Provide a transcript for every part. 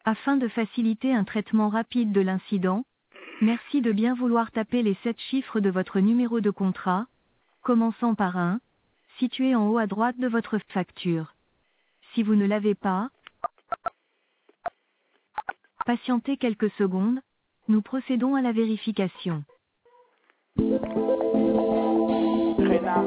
Afin de faciliter un traitement rapide de l'incident, merci de bien vouloir taper les 7 chiffres de votre numéro de contrat, commençant par 1, situé en haut à droite de votre facture. Si vous ne l'avez pas, patientez quelques secondes, nous procédons à la vérification. Réna.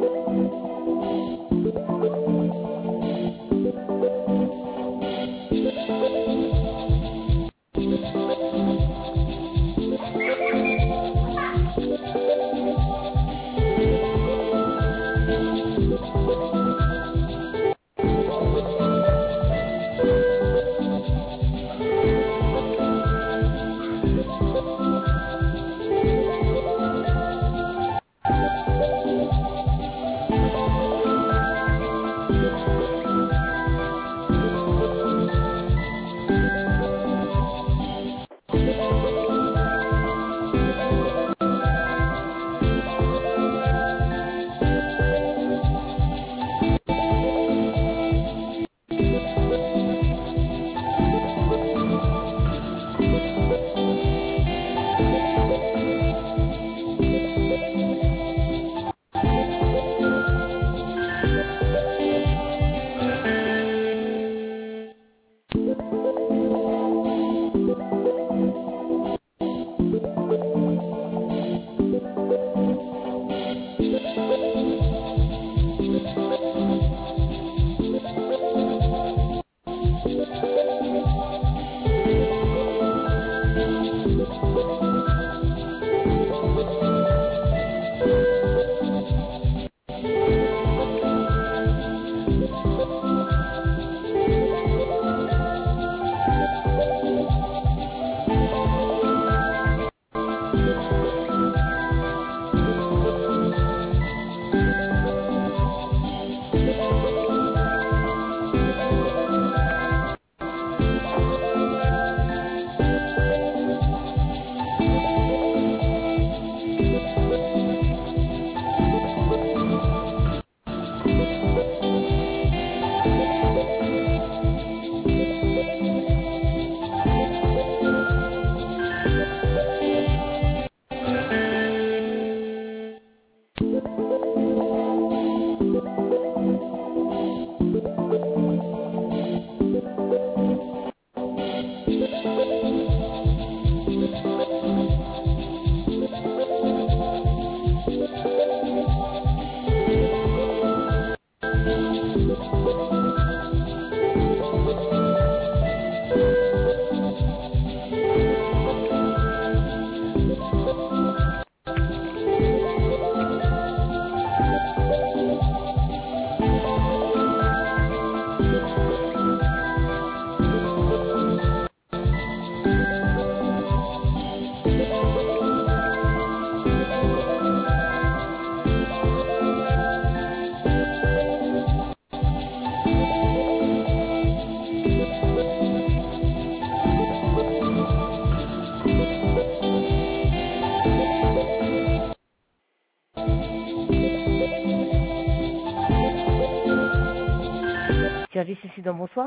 Service incident, bonsoir.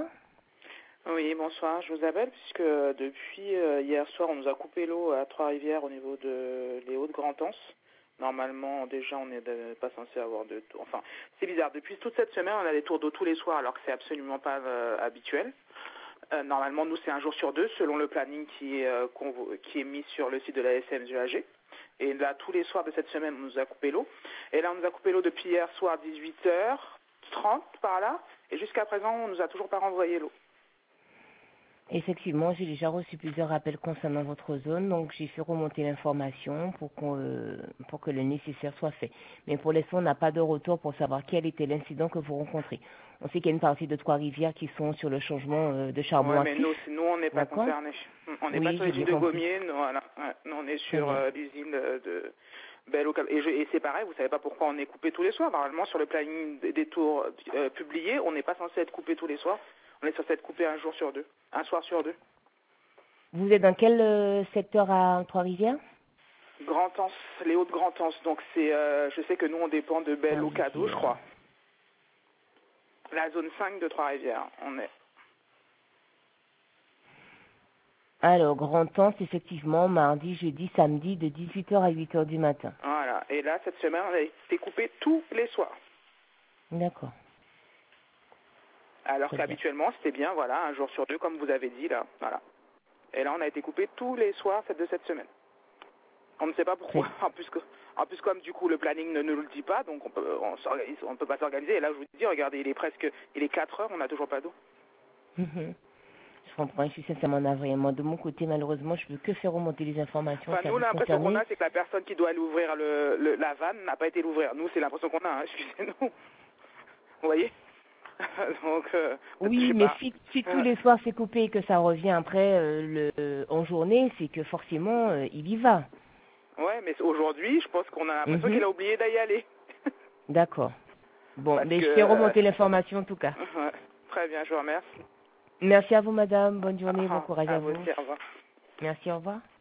Oui, bonsoir. Je vous appelle puisque depuis hier soir, on nous a coupé l'eau à Trois-Rivières au niveau de les Hauts-de-Grand-Anse. Normalement, déjà, on n'est pas censé avoir de tours. Enfin, c'est bizarre. Depuis toute cette semaine, on a des tours d'eau tous les soirs alors que c'est absolument pas habituel. Normalement, nous, c'est un jour sur deux selon le planning qui est mis sur le site de la SMGAG. Et là, tous les soirs de cette semaine, on nous a coupé l'eau. Et là, on nous a coupé l'eau depuis hier soir 18h30 par là. Et jusqu'à présent, on nous a toujours pas renvoyé l'eau. Effectivement, j'ai déjà reçu plusieurs appels concernant votre zone, donc j'ai fait remonter l'information pour que le nécessaire soit fait. Mais pour l'instant, on n'a pas de retour pour savoir quel était l'incident que vous rencontrez. On sait qu'il y a une partie de Trois-Rivières qui sont sur le changement de charbon mais actif. nous on n'est pas concernés. On n'est pas sur l'usine de Gommiers, nous on est sur l'usine de Belle-au-Cap. Et c'est pareil, vous savez pas pourquoi on est coupé tous les soirs. Normalement, sur le planning des tours publiés, on n'est pas censé être coupé tous les soirs. On est censé être coupé un soir sur deux. Vous êtes dans quel secteur à Trois-Rivières? Grand-Anse, les Hauts-de-Grand-Anse. Donc c'est, je sais que nous on dépend de Belle-au-Cadeau, je crois. La zone 5 de Trois-Rivières, on est. Alors, Grand Anse, effectivement, mardi, jeudi, samedi, de 18h à 8h du matin. Voilà. Et là, cette semaine, on a été coupé tous les soirs. D'accord. Alors Très qu'habituellement, c'était bien, voilà, un jour sur deux, comme vous avez dit, là. Voilà. Et là, on a été coupé tous les soirs de cette semaine. On ne sait pas pourquoi. En plus, comme du coup, le planning ne nous le dit pas, donc on peut pas s'organiser. Et là, je vous dis, regardez, il est 4 heures, on n'a toujours pas d'eau. Je comprends, je suis sincèrement navrée. Moi, de mon côté, malheureusement, je ne peux que faire remonter les informations. Enfin, nous, l'impression qu'on a, c'est que la personne qui doit aller ouvrir la vanne n'a pas été l'ouvrir. Nous, c'est l'impression qu'on a, hein, excusez-nous. Vous voyez? Donc, oui, mais si tous les soirs c'est coupé et que ça revient après en journée, c'est que forcément, il y va. Ouais, mais aujourd'hui, je pense qu'on a l'impression qu'il a oublié d'y aller. D'accord. Bon, mais je fais remonter l'information en tout cas. Très bien, je vous remercie. Merci à vous, madame. Bonne journée, bon courage à vous. Aussi, au revoir. Merci, au revoir.